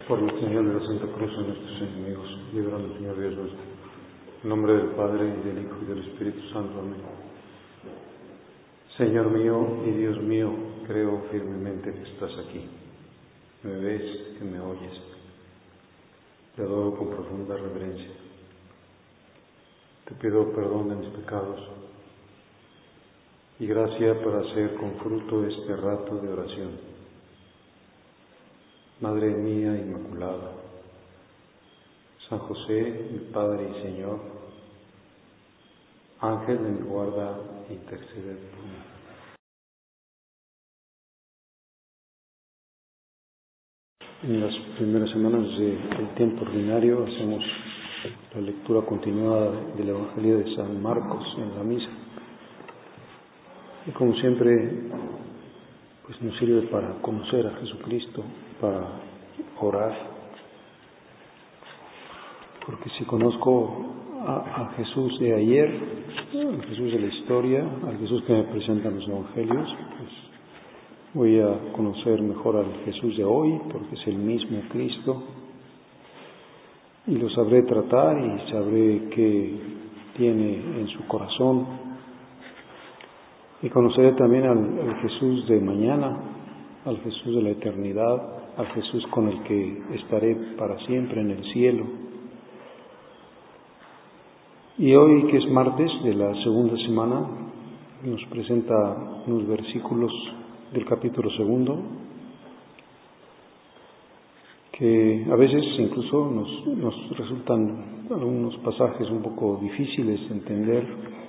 Por la señal de la Santa Cruz a nuestros enemigos, líbranos, Señor Dios nuestro. En nombre del Padre, y del Hijo, y del Espíritu Santo. Amén. Señor mío y Dios mío, creo firmemente que estás aquí. Me ves, que me oyes. Te adoro con profunda reverencia. Te pido perdón de mis pecados y gracia para hacer con fruto este rato de oración. Madre mía Inmaculada, San José, mi Padre y Señor, Ángel de mi guarda, interceded por mí. En las primeras semanas del tiempo ordinario hacemos la lectura continuada del Evangelio de San Marcos en la misa. Y como siempre, pues nos sirve para conocer a Jesucristo, para orar. Porque si conozco a Jesús de ayer, al Jesús de la historia, al Jesús que me presentan los Evangelios, pues voy a conocer mejor al Jesús de hoy, porque es el mismo Cristo, y lo sabré tratar y sabré qué tiene en su corazón. Y conoceré también al Jesús de mañana, al Jesús de la eternidad, al Jesús con el que estaré para siempre en el cielo. Y hoy, que es martes de la segunda semana, nos presenta unos versículos del capítulo 2, que a veces incluso nos resultan algunos pasajes un poco difíciles de entender,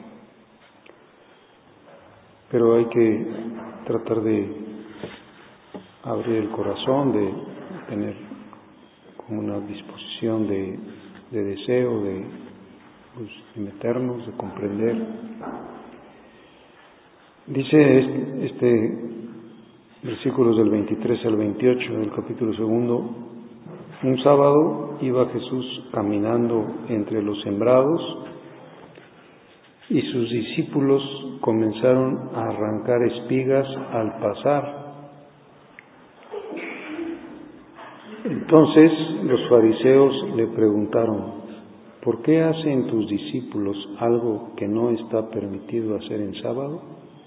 pero hay que tratar de abrir el corazón, de tener como una disposición de deseo, de meternos, de comprender. Dice este versículos del 23 al 28 del capítulo 2: un sábado iba Jesús caminando entre los sembrados y sus discípulos comenzaron a arrancar espigas al pasar. Entonces los fariseos le preguntaron: ¿por qué hacen tus discípulos algo que no está permitido hacer en sábado?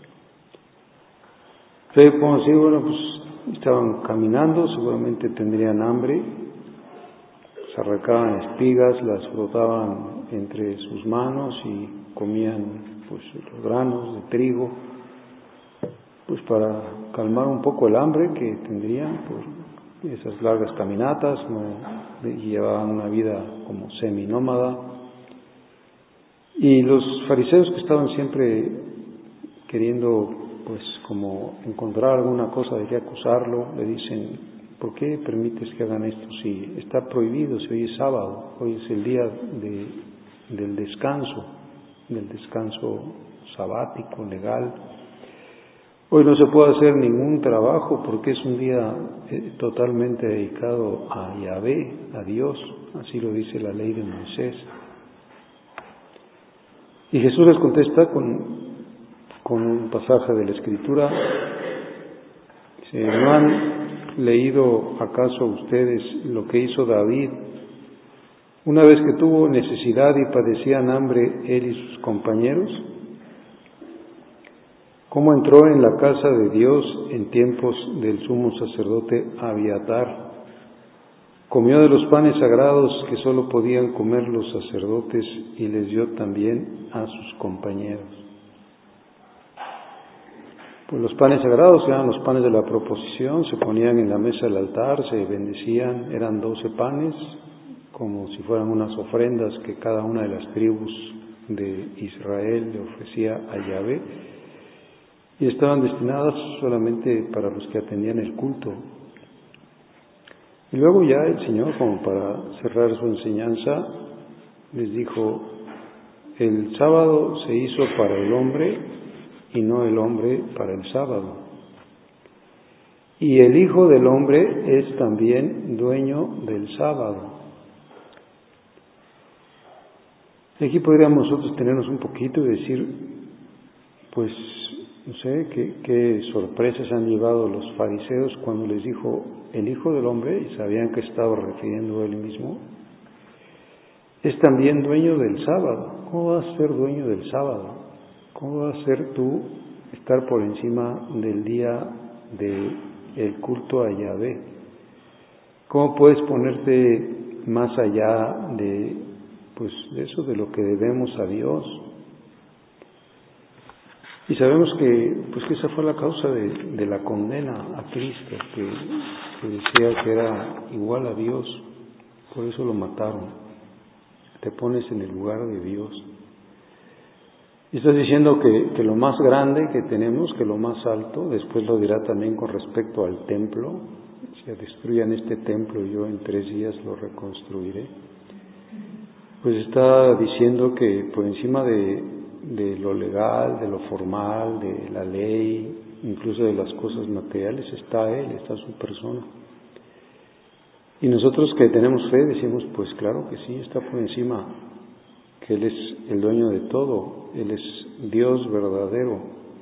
Entonces podemos decir, bueno, pues estaban caminando, seguramente tendrían hambre, se arrancaban espigas, las frotaban entre sus manos y comían pues los granos de trigo, pues para calmar un poco el hambre que tendrían por esas largas caminatas, llevaban una vida como seminómada. Y los fariseos, que estaban siempre queriendo pues como encontrar alguna cosa de qué acusarlo, le dicen: ¿por qué permites que hagan esto si está prohibido, si hoy es sábado, hoy es el día del descanso sabático, legal? Hoy no se puede hacer ningún trabajo porque es un día totalmente dedicado a Yahvé, a Dios, así lo dice la ley de Moisés. Y Jesús les contesta con un pasaje de la Escritura. Dice: ¿no han leído acaso ustedes lo que hizo David una vez que tuvo necesidad y padecían hambre él y sus compañeros? ¿Cómo entró en la casa de Dios en tiempos del sumo sacerdote Abiatar? Comió de los panes sagrados que solo podían comer los sacerdotes y les dio también a sus compañeros. Pues los panes sagrados eran los panes de la proposición, se ponían en la mesa del altar, se bendecían, eran 12 panes, como si fueran unas ofrendas que cada una de las tribus de Israel le ofrecía a Yahvé, y estaban destinadas solamente para los que atendían el culto. Y luego ya el Señor, como para cerrar su enseñanza, les dijo: el sábado se hizo para el hombre y no el hombre para el sábado. Y el Hijo del Hombre es también dueño del sábado. Y aquí podríamos nosotros tenernos un poquito y decir, pues No sé qué sorpresas han llevado los fariseos cuando les dijo el Hijo del Hombre, y sabían que estaba refiriendo a él mismo, es también dueño del sábado. ¿Cómo vas a ser dueño del sábado? ¿Cómo vas a ser tú estar por encima del día del culto a Yahvé? ¿Cómo puedes ponerte más allá de eso, de lo que debemos a Dios? Y sabemos que esa fue la causa de la condena a Cristo, que decía que era igual a Dios, por eso lo mataron. Te pones en el lugar de Dios. Y estás diciendo que lo más grande que tenemos, que lo más alto, después lo dirá también con respecto al templo, si destruyan este templo yo en 3 días lo reconstruiré. Pues está diciendo que por encima de lo legal, de lo formal, de la ley, incluso de las cosas materiales, está Él, está su persona. Y nosotros que tenemos fe decimos, pues claro que sí, está por encima, que Él es el dueño de todo, Él es Dios verdadero.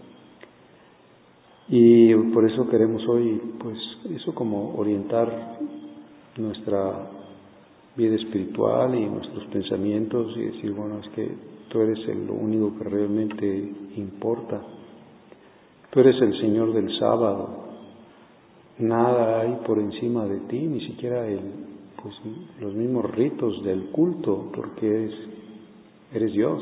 Y por eso queremos hoy, pues eso, como orientar nuestra vida espiritual y nuestros pensamientos y decir, bueno, es que tú eres lo único que realmente importa. Tú eres el Señor del sábado. Nada hay por encima de ti, ni siquiera los mismos ritos del culto, porque eres Dios.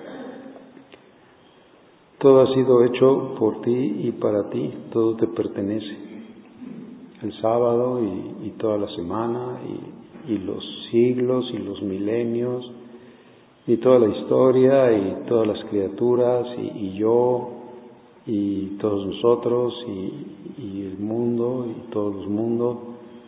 Todo ha sido hecho por ti y para ti, todo te pertenece. El sábado y toda la semana y los siglos y los milenios y toda la historia y todas las criaturas y yo y todos nosotros y el mundo y todos los mundos.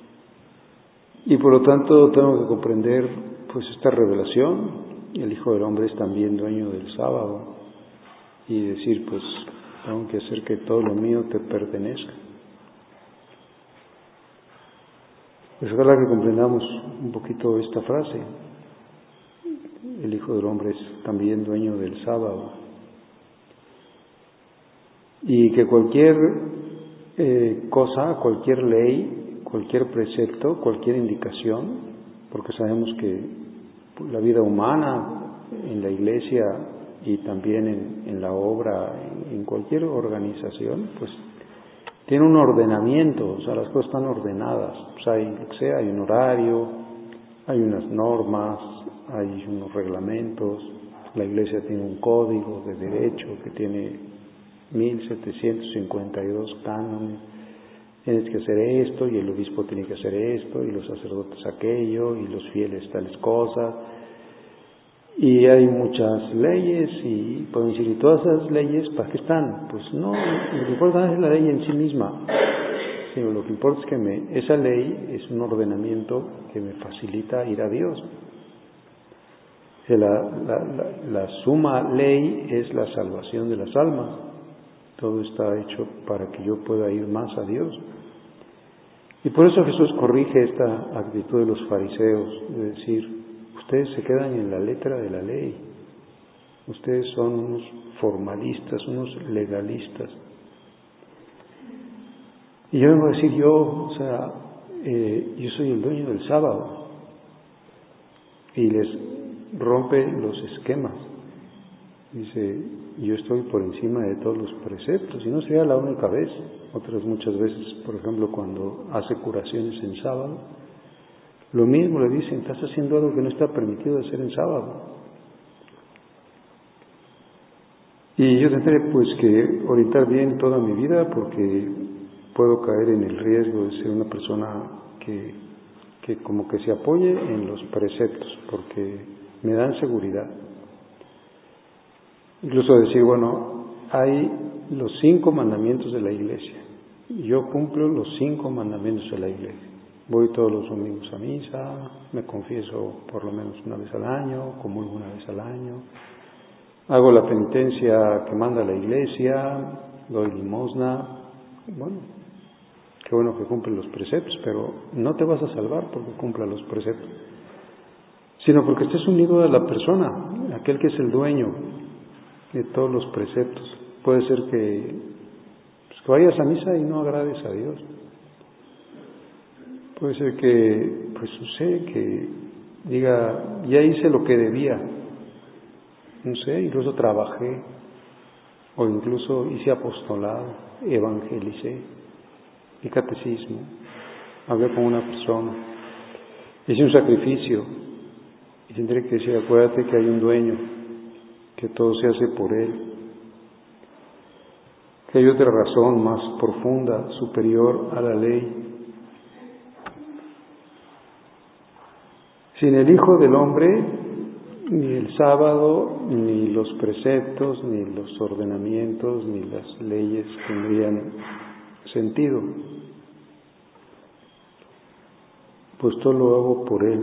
Y por lo tanto tengo que comprender esta revelación. El Hijo del Hombre es también dueño del sábado, y decir, tengo que hacer que todo lo mío te pertenezca. Pues ojalá que comprendamos un poquito esta frase. El Hijo del Hombre es también dueño del sábado. Y que cualquier cosa, cualquier ley, cualquier precepto, cualquier indicación, porque sabemos que la vida humana en la iglesia y también en la obra, en cualquier organización, tiene un ordenamiento, o sea, las cosas están ordenadas. Hay un horario, hay unas normas, hay unos reglamentos. La iglesia tiene un código de derecho que tiene 1752 cánones. Tienes que hacer esto, y el obispo tiene que hacer esto, y los sacerdotes aquello, y los fieles tales cosas. Y hay muchas leyes, y pueden decir, ¿y todas esas leyes para qué están? Pues no, lo que importa no es la ley en sí misma, sino lo que importa es que esa ley es un ordenamiento que me facilita ir a Dios. La suma ley es la salvación de las almas. Todo está hecho para que yo pueda ir más a Dios. Y por eso Jesús corrige esta actitud de los fariseos, de decir, ustedes se quedan en la letra de la ley, ustedes son unos formalistas, unos legalistas. Y yo vengo a decir, yo soy el dueño del sábado, y les rompe los esquemas. Dice, yo estoy por encima de todos los preceptos, y no sería la única vez. Otras muchas veces, por ejemplo, cuando hace curaciones en sábado, lo mismo le dicen, estás haciendo algo que no está permitido hacer en sábado. Y yo tendré que orientar bien toda mi vida, porque puedo caer en el riesgo de ser una persona que como que se apoye en los preceptos, porque me dan seguridad. Incluso decir, hay los 5 mandamientos de la iglesia. Yo cumplo los 5 mandamientos de la iglesia. Voy todos los domingos a misa, me confieso por lo menos una vez al año, comulgo una vez al año, hago la penitencia que manda la iglesia, doy limosna. Qué bueno que cumplen los preceptos, pero no te vas a salvar porque cumpla los preceptos, sino porque estés unido a la persona, aquel que es el dueño de todos los preceptos. puede ser que vayas a misa y no agrades a Dios. Puede ser que, no sé, que diga, ya hice lo que debía, no sé, incluso trabajé, o incluso hice apostolado, evangelicé, y catecismo, hablé con una persona, hice un sacrificio, y tendré que decir, acuérdate que hay un dueño, que todo se hace por Él, que hay otra razón más profunda, superior a la ley. Sin el Hijo del Hombre, ni el sábado, ni los preceptos, ni los ordenamientos, ni las leyes tendrían sentido. Pues todo lo hago por Él.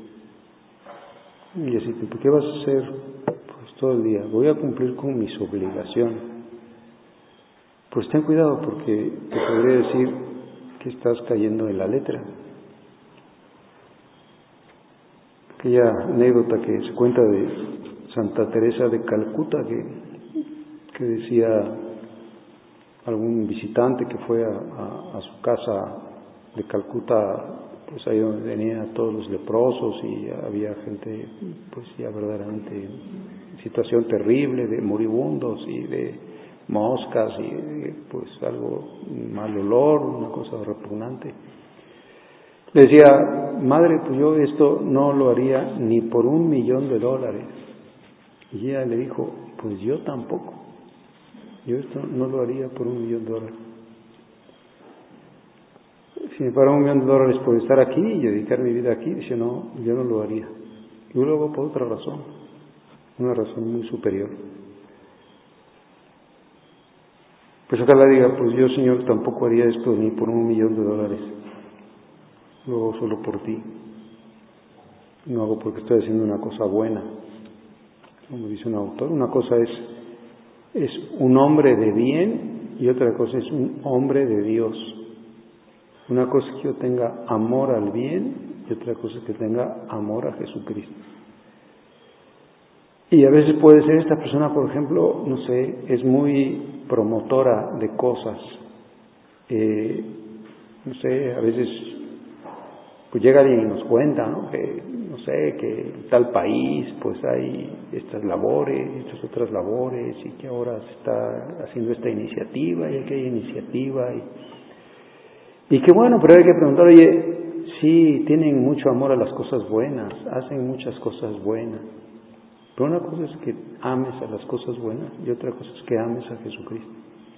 Y así, ¿qué vas a hacer? Pues todo el día. Voy a cumplir con mis obligaciones. Pues ten cuidado porque te podría decir que estás cayendo en la letra. Aquella anécdota que se cuenta de Santa Teresa de Calcuta, que decía algún visitante que fue a su casa de Calcuta, pues ahí donde venían todos los leprosos y había gente pues ya verdaderamente en situación terrible, de moribundos y de moscas y pues algo mal olor, una cosa repugnante. Le decía, madre, pues yo esto no lo haría ni por $1,000,000. Y ella le dijo, pues yo tampoco. Yo esto no lo haría por $1,000,000. Si me pagan $1,000,000 por estar aquí y dedicar mi vida aquí, dice, no, yo no lo haría. Yo lo hago por otra razón, una razón muy superior. Pues acá le diga, pues yo, Señor, tampoco haría esto ni por $1,000,000. Lo hago solo por ti. No hago porque estoy haciendo una cosa buena. Como dice un autor, una cosa es un hombre de bien y otra cosa es un hombre de Dios. Una cosa es que yo tenga amor al bien y otra cosa es que tenga amor a Jesucristo. Y a veces puede ser esta persona, por ejemplo, no sé, es muy promotora de cosas. No sé, a veces pues llega alguien y nos cuenta, ¿no? Que, no sé, que en tal país pues hay estas labores, estas otras labores y que ahora se está haciendo esta iniciativa y aquella iniciativa y que bueno, pero hay que preguntar, oye, sí, tienen mucho amor a las cosas buenas, hacen muchas cosas buenas, pero una cosa es que ames a las cosas buenas y otra cosa es que ames a Jesucristo.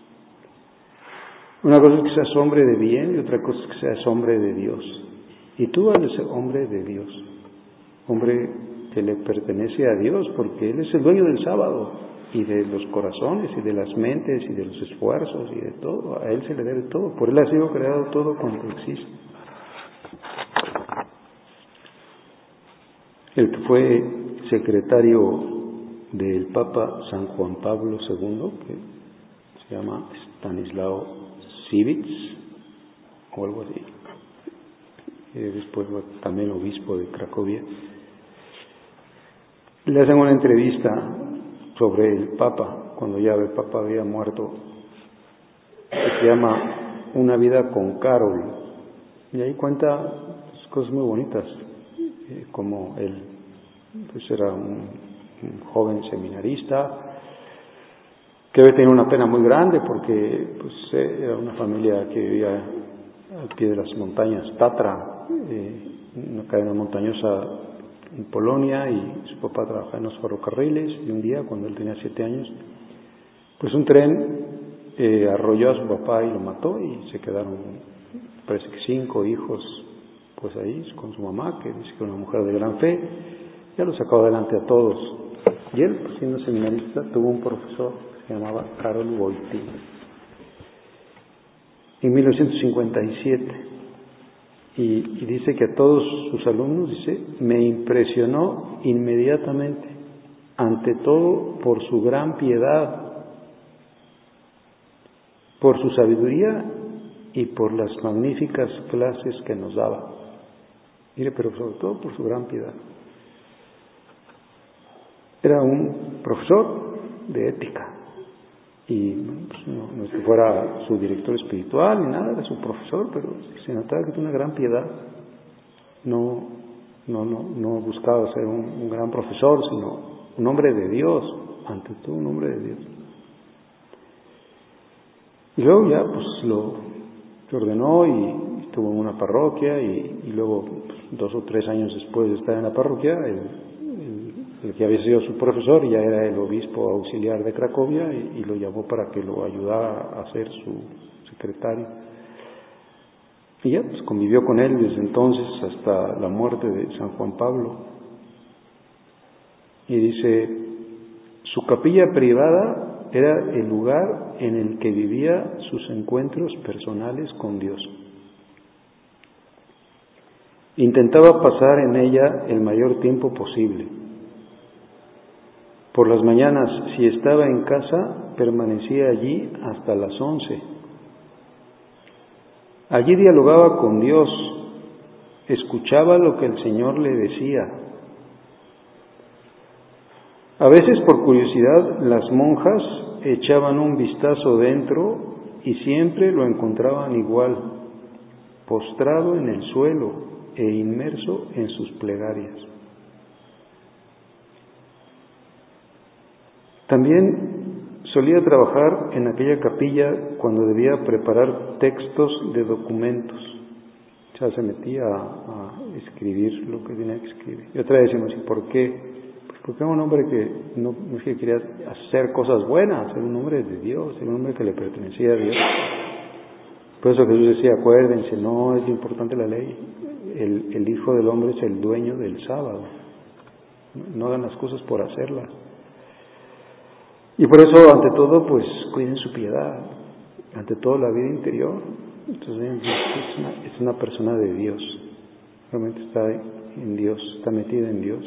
Una cosa es que seas hombre de bien y otra cosa es que seas hombre de Dios. Y tú eres hombre de Dios, hombre que le pertenece a Dios, porque Él es el dueño del sábado y de los corazones y de las mentes y de los esfuerzos y de todo. A Él se le debe todo, por Él ha sido creado todo cuanto existe. El que fue secretario del Papa San Juan Pablo II, que se llama Stanislao Sivits o algo así, después también obispo de Cracovia, le hacen una entrevista sobre el Papa, cuando ya el Papa había muerto, que se llama Una vida con Carol, y ahí cuenta cosas muy bonitas, como él pues era un joven seminarista que había tenido una pena muy grande porque pues era una familia que vivía al pie de las montañas Tatra, una cadena montañosa en Polonia, y su papá trabajaba en los ferrocarriles, y un día cuando él tenía 7 años pues un tren arrolló a su papá y lo mató, y se quedaron, parece que 5 hijos pues ahí con su mamá, que dice que era una mujer de gran fe. Ya lo sacó adelante a todos, y él, pues, siendo seminarista, tuvo un profesor que se llamaba Karol Wojtyła. En 1957, y dice que a todos sus alumnos, dice, me impresionó inmediatamente, ante todo por su gran piedad, por su sabiduría y por las magníficas clases que nos daba. Mire, pero sobre todo por su gran piedad. Era un profesor de ética Y pues, no es que fuera su director espiritual ni nada, era su profesor, pero se notaba que tenía una gran piedad. No buscaba ser un gran profesor, sino un hombre de Dios, ante todo un hombre de Dios. Y luego ya pues lo ordenó y estuvo en una parroquia y luego pues, 2 o 3 años después de estar en la parroquia, el que había sido su profesor ya era el obispo auxiliar de Cracovia y lo llamó para que lo ayudara a ser su secretario. Y ya pues convivió con él desde entonces hasta la muerte de San Juan Pablo. Y dice, su capilla privada era el lugar en el que vivía sus encuentros personales con Dios. Intentaba pasar en ella el mayor tiempo posible. Por las mañanas, si estaba en casa, permanecía allí hasta las 11. Allí dialogaba con Dios, escuchaba lo que el Señor le decía. A veces, por curiosidad, las monjas echaban un vistazo dentro y siempre lo encontraban igual, postrado en el suelo e inmerso en sus plegarias. También solía trabajar en aquella capilla cuando debía preparar textos de documentos. Ya se metía a escribir lo que tenía que escribir. Y otra vez decimos, ¿y por qué? Pues porque era un hombre que no es que quería hacer cosas buenas, era un hombre de Dios, era un hombre que le pertenecía a Dios. Por eso Jesús decía, acuérdense, no es importante la ley, el Hijo del Hombre es el dueño del sábado. No hagan las cosas por hacerlas. Y por eso, ante todo, pues cuiden su piedad, ante todo la vida interior. Entonces, es una persona de Dios, realmente está en Dios, está metida en Dios.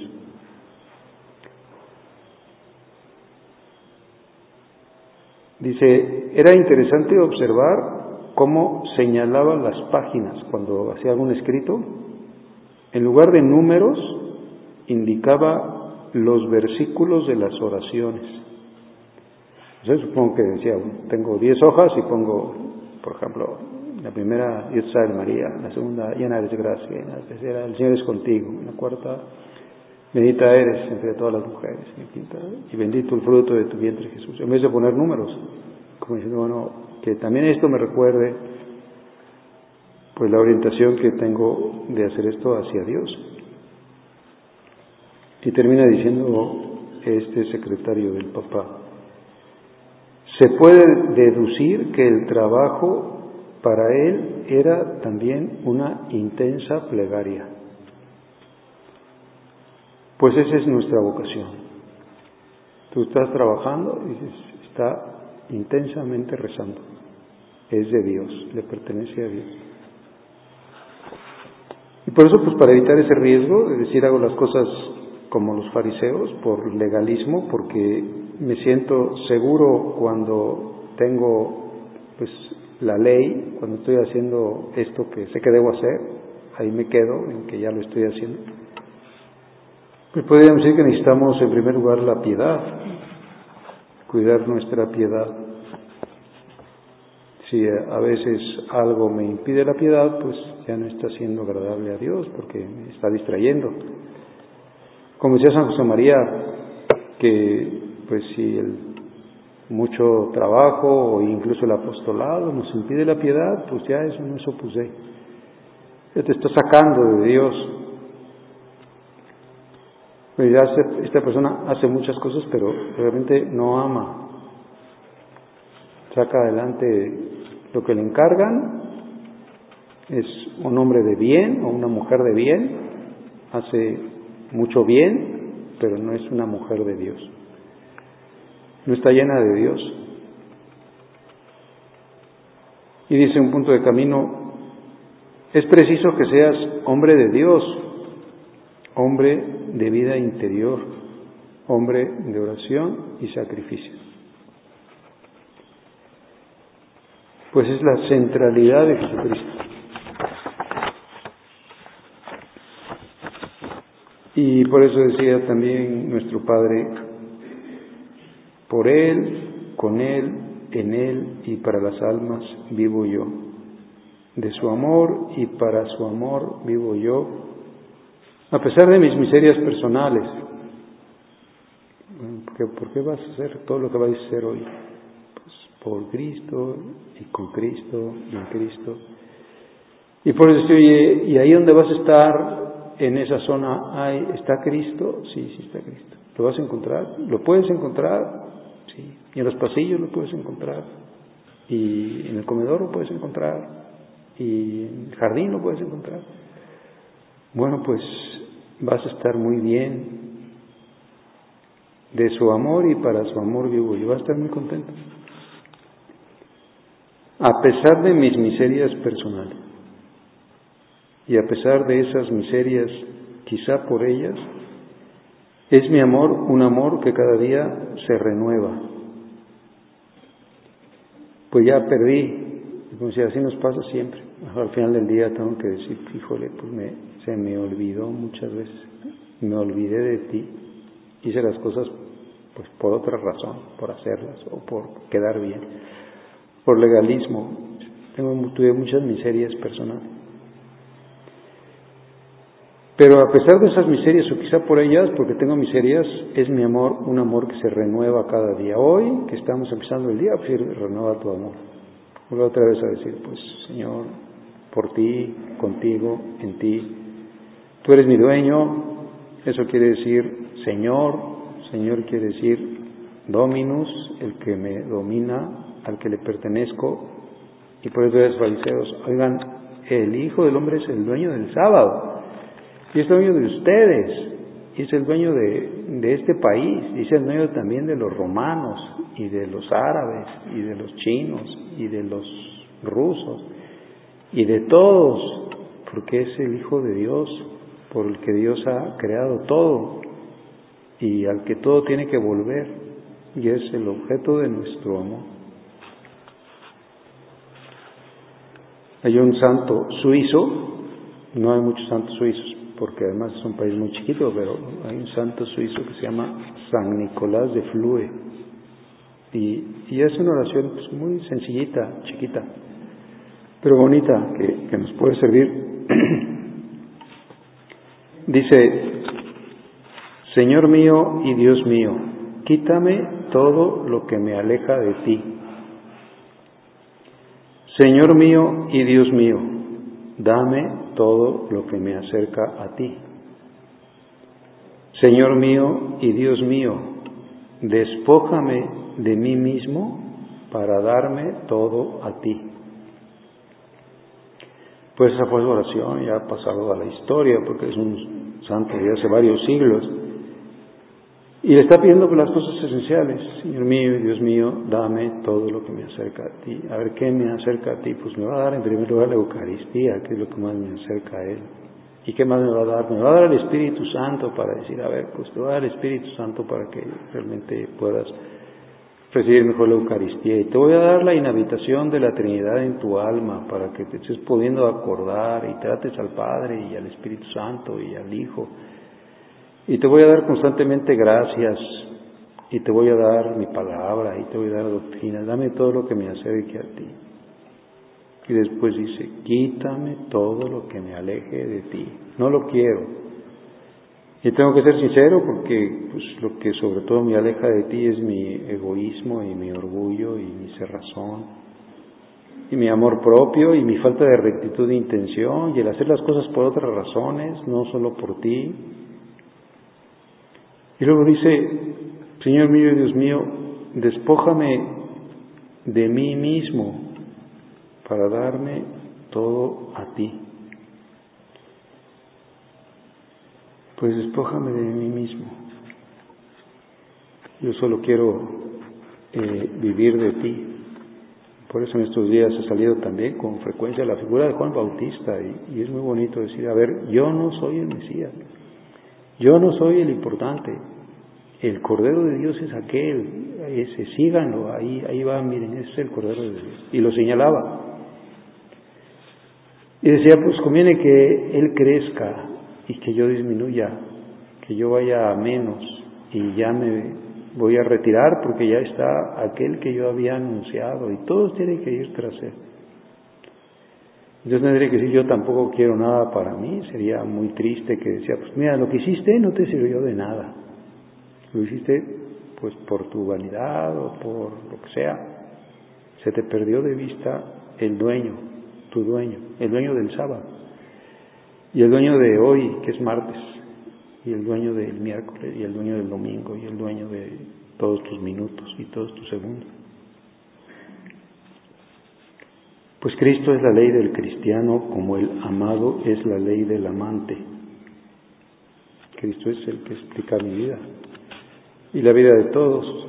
Dice, era interesante observar cómo señalaba las páginas cuando hacía algún escrito. En lugar de números, indicaba los versículos de las oraciones. Yo supongo que decía, tengo 10 hojas y pongo, por ejemplo, la primera, Dios salve María, la segunda, llena eres de gracia, la tercera, el Señor es contigo, la cuarta, bendita eres entre todas las mujeres, la quinta, y bendito el fruto de tu vientre Jesús. En vez de poner números, como diciendo, bueno, que también esto me recuerde, pues la orientación que tengo de hacer esto hacia Dios. Y termina diciendo este secretario del Papa, se puede deducir que el trabajo para él era también una intensa plegaria. Pues esa es nuestra vocación. Tú estás trabajando y dices, está intensamente rezando. Es de Dios, le pertenece a Dios. Y por eso, pues para evitar ese riesgo de decir hago las cosas como los fariseos, por legalismo, porque me siento seguro cuando tengo pues la ley, cuando estoy haciendo esto que sé que debo hacer, ahí me quedo en que ya lo estoy haciendo. Pues podríamos decir que necesitamos en primer lugar la piedad, cuidar nuestra piedad. Si a veces algo me impide la piedad, pues ya no está siendo agradable a Dios porque me está distrayendo. Como decía San José María, que pues si mucho trabajo o incluso el apostolado nos impide la piedad, pues ya eso no es Opus Dei. Ya te está sacando de Dios. Pues ya esta persona hace muchas cosas, pero realmente no ama. Saca adelante lo que le encargan, es un hombre de bien o una mujer de bien, hace mucho bien, pero no es una mujer de Dios. No está llena de Dios. Y dice un punto de camino, es preciso que seas hombre de Dios, hombre de vida interior, hombre de oración y sacrificio. Pues es la centralidad de Jesucristo. Y por eso decía también nuestro Padre, por Él, con Él en Él y para las almas vivo yo. De su amor y para su amor vivo yo, a pesar de mis miserias personales. ¿Por qué vas a hacer todo lo que vais a hacer hoy? Pues por Cristo y con Cristo y en Cristo. Y por eso, y ahí donde vas a estar, en esa zona, ¿está Cristo? Sí, sí está Cristo. ¿Lo vas a encontrar? ¿Lo puedes encontrar? Sí. Y en los pasillos lo puedes encontrar. Y en el comedor lo puedes encontrar. Y en el jardín lo puedes encontrar. Bueno, pues vas a estar muy bien. De su amor y para su amor vivo yo. Vas a estar muy contento. A pesar de mis miserias personales. Y a pesar de esas miserias, quizá por ellas, es mi amor un amor que cada día se renueva. Pues ya perdí, como si así nos pasa siempre. Al final del día tengo que decir, híjole, pues se me olvidó muchas veces. Me olvidé de ti. Hice las cosas pues por otra razón, por hacerlas o por quedar bien, por legalismo. Tuve muchas miserias personales. Pero a pesar de esas miserias, o quizá por ellas, porque tengo miserias, es mi amor un amor que se renueva cada día. Hoy, que estamos empezando el día, pues renueva tu amor. Vuelvo otra vez a decir, pues Señor, por ti, contigo, en ti, tú eres mi dueño. Eso quiere decir Señor. Señor quiere decir Dominus, el que me domina, al que le pertenezco. Y por eso los fariseos, oigan, el Hijo del Hombre es el dueño del sábado. Y es dueño de ustedes, y es el dueño de este país, y es el dueño también de los romanos, y de los árabes, y de los chinos, y de los rusos, y de todos, porque es el Hijo de Dios, por el que Dios ha creado todo, y al que todo tiene que volver, y es el objeto de nuestro amor. Hay un santo suizo, no hay muchos santos suizos, porque además es un país muy chiquito, pero hay un santo suizo que se llama San Nicolás de Flue, y hace una oración pues, muy sencillita, chiquita, pero bonita, que nos puede servir. Dice: Señor mío y Dios mío, quítame todo lo que me aleja de ti. Señor mío y Dios mío, dame todo lo que me acerca a ti. Señor mío y Dios mío, despójame de mí mismo para darme todo a ti. Pues esa fue su oración, ya ha pasado a la historia, porque es un santo de hace varios siglos. Y le está pidiendo por las cosas esenciales. Señor mío y Dios mío, dame todo lo que me acerca a ti. A ver, ¿qué me acerca a ti? Pues me va a dar en primer lugar la Eucaristía, que es lo que más me acerca a Él. ¿Y qué más me va a dar? Me va a dar el Espíritu Santo para decir, a ver, pues te va a dar el Espíritu Santo para que realmente puedas recibir mejor la Eucaristía. Y te voy a dar la inhabitación de la Trinidad en tu alma, para que te estés pudiendo acordar y trates al Padre y al Espíritu Santo y al Hijo. Y te voy a dar constantemente gracias, y te voy a dar mi palabra, y te voy a dar doctrina. Dame todo lo que me acerque a ti. Y después dice, quítame todo lo que me aleje de ti. No lo quiero. Y tengo que ser sincero, porque pues, lo que sobre todo me aleja de ti es mi egoísmo y mi orgullo y mi cerrazón y mi amor propio y mi falta de rectitud de intención y el hacer las cosas por otras razones, no solo por ti. Y luego dice, Señor mío y Dios mío, despójame de mí mismo para darme todo a ti. Pues despójame de mí mismo. Yo solo quiero vivir de ti. Por eso en estos días ha salido también con frecuencia la figura de Juan Bautista, y es muy bonito decir, a ver, yo no soy el Mesías, yo no soy el importante, el Cordero de Dios es aquel, ese, síganlo, ahí va, miren, ese es el Cordero de Dios. Y lo señalaba. Y decía, pues conviene que Él crezca y que yo disminuya, que yo vaya a menos y ya me voy a retirar porque ya está aquel que yo había anunciado y todos tienen que ir tras él. Yo tendría que decir, yo tampoco quiero nada para mí, sería muy triste que decía, pues mira, lo que hiciste no te sirvió de nada, lo hiciste pues por tu vanidad o por lo que sea, se te perdió de vista el dueño, tu dueño, el dueño del sábado, y el dueño de hoy, que es martes, y el dueño del miércoles, y el dueño del domingo, y el dueño de todos tus minutos y todos tus segundos. Pues Cristo es la ley del cristiano como el amado es la ley del amante. Cristo es el que explica mi vida y la vida de todos.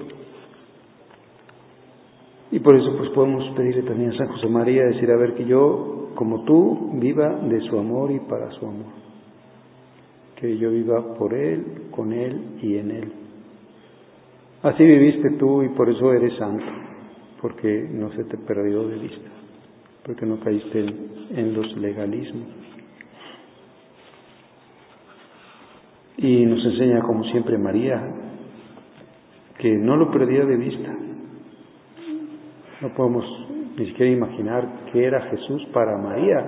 Y por eso pues podemos pedirle también a San José María, decir, a ver, que yo, como tú, viva de su amor y para su amor. Que yo viva por Él, con Él y en Él. Así viviste tú y por eso eres santo, porque no se te perdió de vista, porque no caíste en los legalismos. Y nos enseña, como siempre, María, que no lo perdía de vista. No podemos ni siquiera imaginar qué era Jesús para María.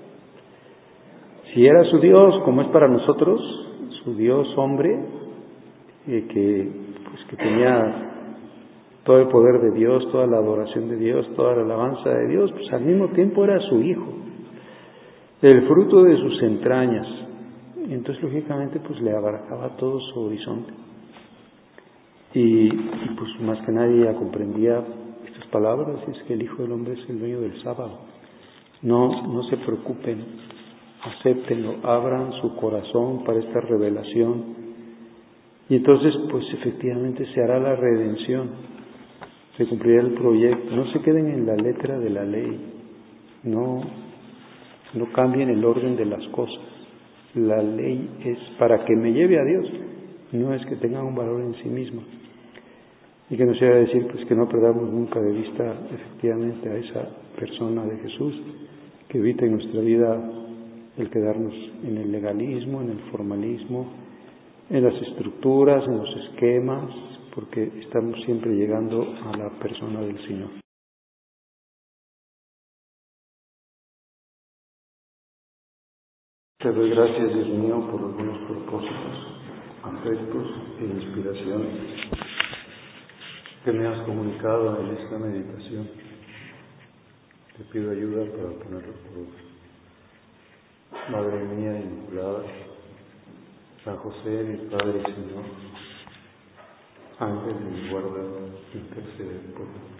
Si era su Dios, como es para nosotros, su Dios hombre, que tenía todo el poder de Dios, toda la adoración de Dios, toda la alabanza de Dios, pues al mismo tiempo era su Hijo, el fruto de sus entrañas. Y entonces, lógicamente, pues le abarcaba todo su horizonte. Y pues más que nadie ella comprendía estas palabras, y es que el Hijo del Hombre es el dueño del sábado. No se preocupen, acéptenlo, abran su corazón para esta revelación. Y entonces, pues efectivamente se hará la redención, se cumplirá el proyecto. No se queden en la letra de la ley, no cambien el orden de las cosas. La ley es para que me lleve a Dios, no es que tenga un valor en sí misma. Y que nos lleve a decir pues que no perdamos nunca de vista efectivamente a esa persona de Jesús, que evite en nuestra vida el quedarnos en el legalismo, en el formalismo, en las estructuras, en los esquemas, porque estamos siempre llegando a la persona del Señor. Te doy gracias, Dios mío, por los buenos propósitos, afectos e inspiraciones que me has comunicado en esta meditación. Te pido ayuda para ponerlo por obra. Madre mía Inmaculada, San José, mi Padre y Señor, Ángel de mi guarda, intercede por mí.